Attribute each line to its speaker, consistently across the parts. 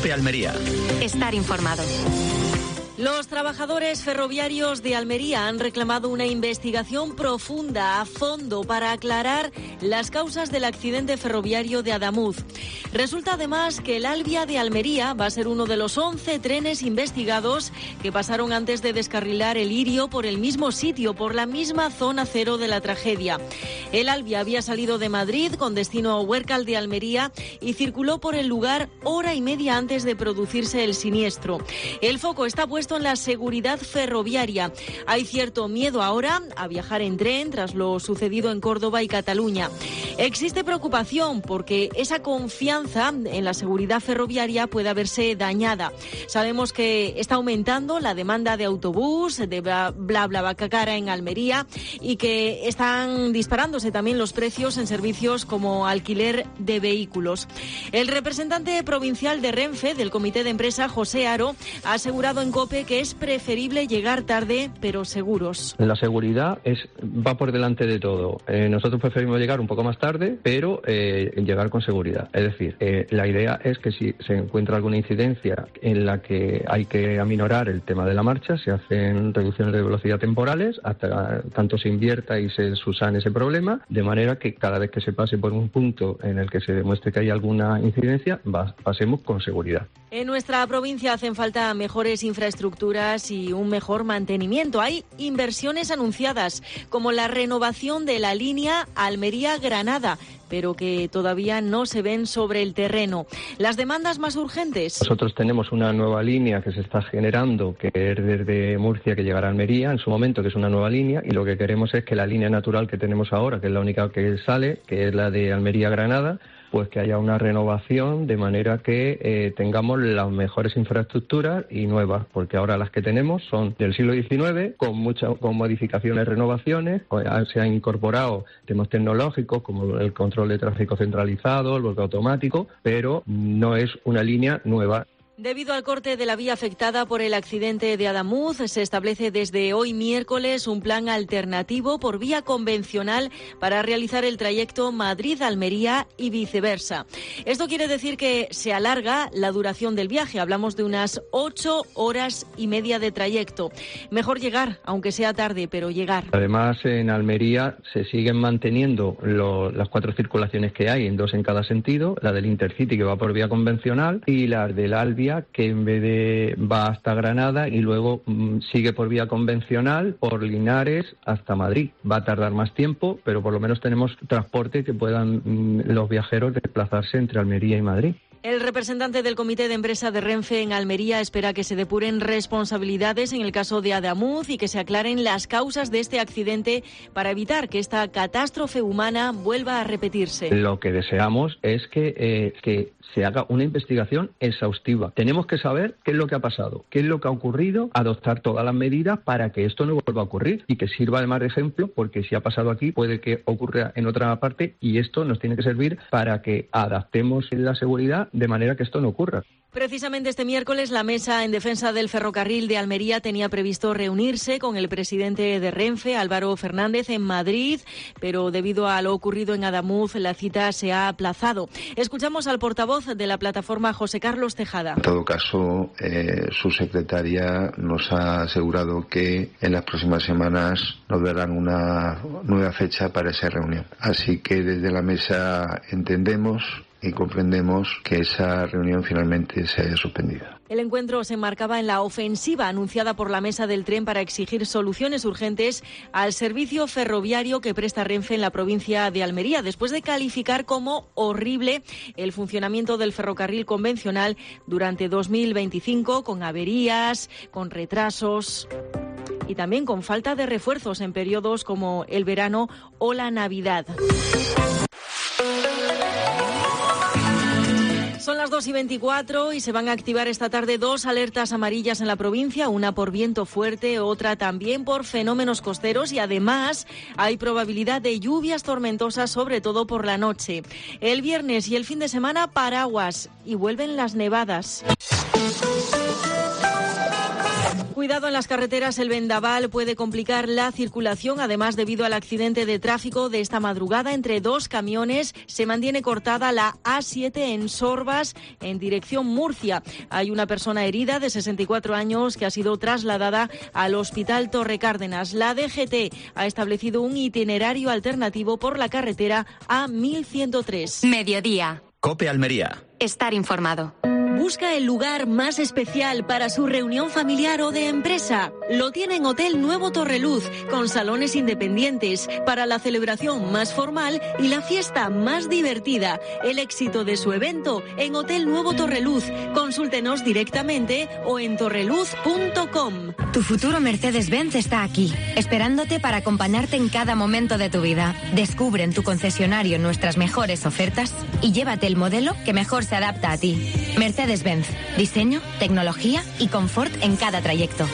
Speaker 1: COPE Almería.
Speaker 2: Estar informado.
Speaker 3: Los trabajadores ferroviarios de Almería han reclamado una investigación profunda, a fondo, para aclarar las causas del accidente ferroviario de Adamuz. Resulta además que el Alvia de Almería va a ser uno de los 11 trenes investigados que pasaron antes de descarrilar el Irio por el mismo sitio, por la misma zona cero de la tragedia. El Alvia había salido de Madrid con destino a Huércal de Almería y circuló por el lugar hora y media antes de producirse el siniestro. El foco está puesto en la seguridad ferroviaria. Hay cierto miedo ahora a viajar en tren tras lo sucedido en Córdoba y Cataluña. Existe preocupación porque esa confianza en la seguridad ferroviaria puede haberse dañada. Sabemos que está aumentando la demanda de autobús, de BlaBlaCar en Almería, y que están disparándose también los precios en servicios como alquiler de vehículos. El representante provincial de Renfe, del comité de empresa, José Aro, ha asegurado en COPE que es preferible llegar tarde, pero seguros.
Speaker 4: La seguridad va por delante de todo. Nosotros preferimos llegar un poco más tarde, pero llegar con seguridad. Es decir, la idea es que si se encuentra alguna incidencia en la que hay que aminorar el tema de la marcha, se hacen reducciones de velocidad temporales hasta tanto se invierta y se subsane ese problema, de manera que cada vez que se pase por un punto en el que se demuestre que hay alguna incidencia, pasemos con seguridad.
Speaker 3: En nuestra provincia hacen falta mejores infraestructuras y un mejor mantenimiento. Hay inversiones anunciadas, como la renovación de la línea Almería-Granada, pero que todavía no se ven sobre el terreno. Las demandas más urgentes.
Speaker 4: Nosotros tenemos una nueva línea que se está generando, que es desde Murcia, que llegará a Almería en su momento, que es una nueva línea, y lo que queremos es que la línea natural que tenemos ahora, que es la única que sale, que es la de Almería-Granada, pues que haya una renovación de manera que tengamos las mejores infraestructuras y nuevas, porque ahora las que tenemos son del siglo XIX, con modificaciones, renovaciones. Se han incorporado temas tecnológicos como el control de tráfico centralizado, el bloqueo automático, pero no es una línea nueva.
Speaker 3: Debido al corte de la vía afectada por el accidente de Adamuz, se establece desde hoy miércoles un plan alternativo por vía convencional para realizar el trayecto Madrid-Almería y viceversa. Esto quiere decir que se alarga la duración del viaje. Hablamos de unas 8 horas y media de trayecto. Mejor llegar, aunque sea tarde, pero llegar.
Speaker 4: Además, en Almería se siguen manteniendo las 4 circulaciones que hay, en 2 en cada sentido, la del Intercity, que va por vía convencional, y la del Alvia, que en vez de va hasta Granada y luego sigue por vía convencional por Linares hasta Madrid. Va a tardar más tiempo, pero por lo menos tenemos transporte que puedan los viajeros desplazarse entre Almería y Madrid.
Speaker 3: El representante del comité de empresa de Renfe en Almería espera que se depuren responsabilidades en el caso de Adamuz y que se aclaren las causas de este accidente para evitar que esta catástrofe humana vuelva a repetirse.
Speaker 4: Lo que deseamos es que se haga una investigación exhaustiva. Tenemos que saber qué es lo que ha pasado, qué es lo que ha ocurrido, adoptar todas las medidas para que esto no vuelva a ocurrir y que sirva además de ejemplo, porque si ha pasado aquí puede que ocurra en otra parte, y esto nos tiene que servir para que adaptemos la seguridad de manera que esto no ocurra.
Speaker 3: Precisamente este miércoles la Mesa en Defensa del Ferrocarril de Almería tenía previsto reunirse con el presidente de Renfe, Álvaro Fernández, en Madrid, pero debido a lo ocurrido en Adamuz la cita se ha aplazado. Escuchamos al portavoz de la plataforma, José Carlos Tejada.
Speaker 5: En todo caso, su secretaria nos ha asegurado que en las próximas semanas nos darán una nueva fecha para esa reunión. Así que desde la Mesa entendemos y comprendemos que esa reunión finalmente se haya suspendido.
Speaker 3: El encuentro se enmarcaba en la ofensiva anunciada por la Mesa del Tren para exigir soluciones urgentes al servicio ferroviario que presta Renfe en la provincia de Almería, después de calificar como horrible el funcionamiento del ferrocarril convencional durante 2025, con averías, con retrasos y también con falta de refuerzos en periodos como el verano o la Navidad. Son las 2:24 y se van a activar esta tarde 2 alertas amarillas en la provincia, una por viento fuerte, otra también por fenómenos costeros, y además hay probabilidad de lluvias tormentosas, sobre todo por la noche. El viernes y el fin de semana, paraguas, y vuelven las nevadas. Cuidado en las carreteras, el vendaval puede complicar la circulación. Además, debido al accidente de tráfico de esta madrugada entre dos camiones, se mantiene cortada la A7 en Sorbas, en dirección Murcia. Hay una persona herida de 64 años que ha sido trasladada al Hospital Torre Cárdenas. La DGT ha establecido un itinerario alternativo por la carretera A1103.
Speaker 1: Mediodía.
Speaker 2: COPE Almería.
Speaker 1: Estar informado.
Speaker 3: Busca el lugar más especial para su reunión familiar o de empresa. Lo tiene en Hotel Nuevo Torreluz, con salones independientes, para la celebración más formal y la fiesta más divertida. El éxito de su evento en Hotel Nuevo Torreluz. Consúltenos directamente o en torreluz.com.
Speaker 1: Tu futuro Mercedes-Benz está aquí, esperándote para acompañarte en cada momento de tu vida. Descubre en tu concesionario nuestras mejores ofertas y llévate el modelo que mejor se adapta a ti. Mercedes-Benz. Diseño, tecnología y confort en cada trayecto.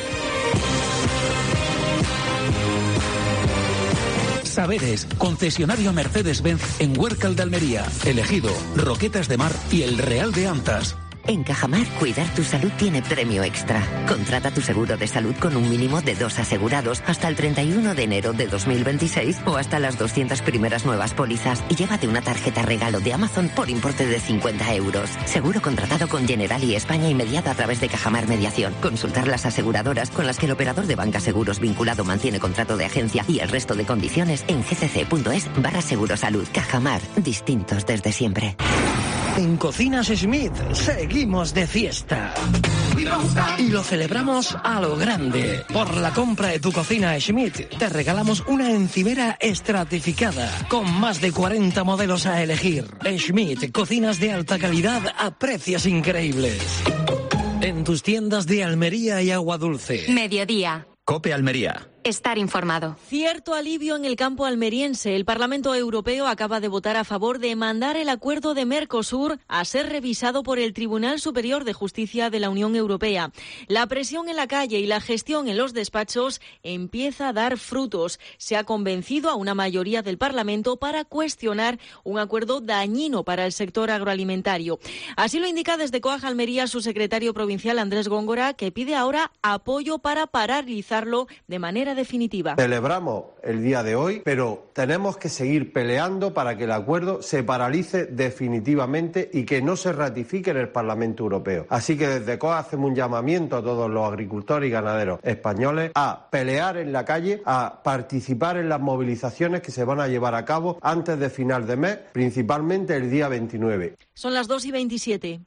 Speaker 6: Saberes, concesionario Mercedes-Benz en Huércal de Almería, Elegido, Roquetas de Mar y El Real de Antas.
Speaker 7: En Cajamar, cuidar tu salud tiene premio extra. Contrata tu seguro de salud con un mínimo de 2 asegurados hasta el 31 de enero de 2026 o hasta las 200 primeras nuevas pólizas y llévate una tarjeta regalo de Amazon por importe de 50 euros. Seguro contratado con Generali España inmediato a través de Cajamar Mediación. Consultar las aseguradoras con las que el operador de banca seguros vinculado mantiene contrato de agencia y el resto de condiciones en gcc.es/segurosalud. Cajamar, distintos desde siempre.
Speaker 8: En Cocinas Schmidt seguimos de fiesta. Y lo celebramos a lo grande. Por la compra de tu cocina Schmidt, te regalamos una encimera estratificada con más de 40 modelos a elegir. Schmidt, cocinas de alta calidad a precios increíbles. En tus tiendas de Almería y Agua Dulce.
Speaker 1: Mediodía.
Speaker 2: COPE Almería.
Speaker 1: Estar informado.
Speaker 3: Cierto alivio en el campo almeriense. El Parlamento Europeo acaba de votar a favor de mandar el acuerdo de Mercosur a ser revisado por el Tribunal Superior de Justicia de la Unión Europea. La presión en la calle y la gestión en los despachos empieza a dar frutos. Se ha convencido a una mayoría del Parlamento para cuestionar un acuerdo dañino para el sector agroalimentario. Así lo indica desde COAG Almería su secretario provincial Andrés Góngora, que pide ahora apoyo para paralizarlo de manera definitiva.
Speaker 9: Celebramos el día de hoy, pero tenemos que seguir peleando para que el acuerdo se paralice definitivamente y que no se ratifique en el Parlamento Europeo. Así que desde COA hacemos un llamamiento a todos los agricultores y ganaderos españoles a pelear en la calle, a participar en las movilizaciones que se van a llevar a cabo antes de final de mes, principalmente el día 29.
Speaker 3: Son las 2:27.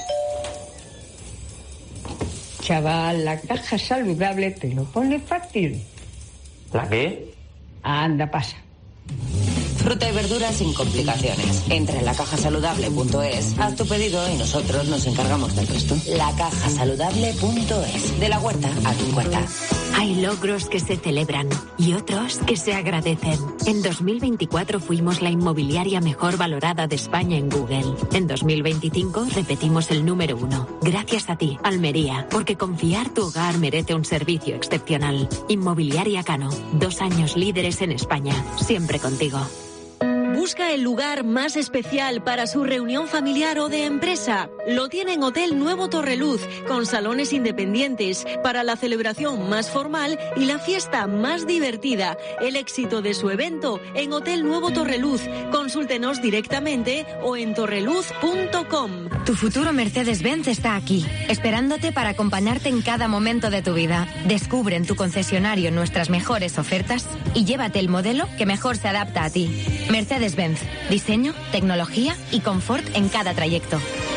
Speaker 10: Chaval, la caja saludable te lo pone fácil.
Speaker 11: ¿La qué?
Speaker 10: Anda, pasa.
Speaker 12: Fruta y verduras sin complicaciones. Entra en lacajasaludable.es, haz tu pedido y nosotros nos encargamos del resto. Lacajasaludable.es. De la huerta a tu puerta.
Speaker 13: Hay logros que se celebran y otros que se agradecen. En 2024 fuimos la inmobiliaria mejor valorada de España en Google. En 2025 repetimos el número 1. Gracias a ti, Almería, porque confiar tu hogar merece un servicio excepcional. Inmobiliaria Cano, 2 años líderes en España. Siempre contigo.
Speaker 3: Busca el lugar más especial para su reunión familiar o de empresa. Lo tiene en Hotel Nuevo Torreluz, con salones independientes, para la celebración más formal y la fiesta más divertida. El éxito de su evento en Hotel Nuevo Torreluz. Consúltenos directamente o en torreluz.com.
Speaker 1: Tu futuro Mercedes-Benz está aquí, esperándote para acompañarte en cada momento de tu vida. Descubre en tu concesionario nuestras mejores ofertas y llévate el modelo que mejor se adapta a ti. Mercedes-Benz. Diseño, tecnología y confort en cada trayecto.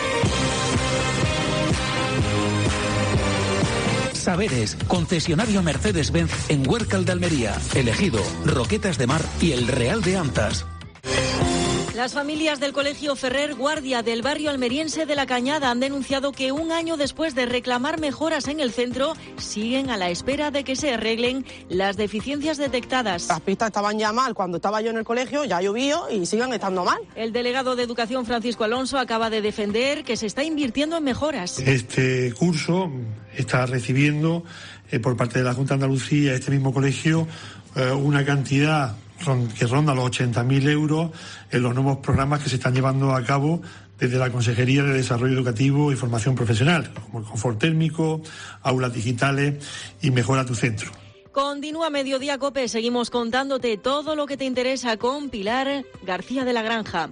Speaker 6: Saberes, concesionario Mercedes-Benz en Huércal de Almería, Elegido, Roquetas de Mar y El Real de Antas.
Speaker 3: Las familias del Colegio Ferrer Guardia del barrio almeriense de La Cañada han denunciado que un año después de reclamar mejoras en el centro, siguen a la espera de que se arreglen las deficiencias detectadas.
Speaker 14: Las pistas estaban ya mal cuando estaba yo en el colegio, ya llovió y siguen estando mal.
Speaker 3: El delegado de Educación, Francisco Alonso, acaba de defender que se está invirtiendo en mejoras.
Speaker 15: Este curso está recibiendo por parte de la Junta de Andalucía, este mismo colegio, una cantidad que ronda los 80.000 euros en los nuevos programas que se están llevando a cabo desde la Consejería de Desarrollo Educativo y Formación Profesional, como el confort térmico, aulas digitales y Mejora tu Centro.
Speaker 3: Continúa Mediodía COPE, seguimos contándote todo lo que te interesa con Pilar García de la Granja.